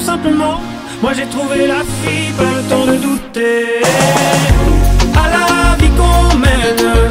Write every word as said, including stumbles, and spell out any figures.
simplement, moi j'ai trouvé la fille, pas le temps de douter. À la vie qu'on mène,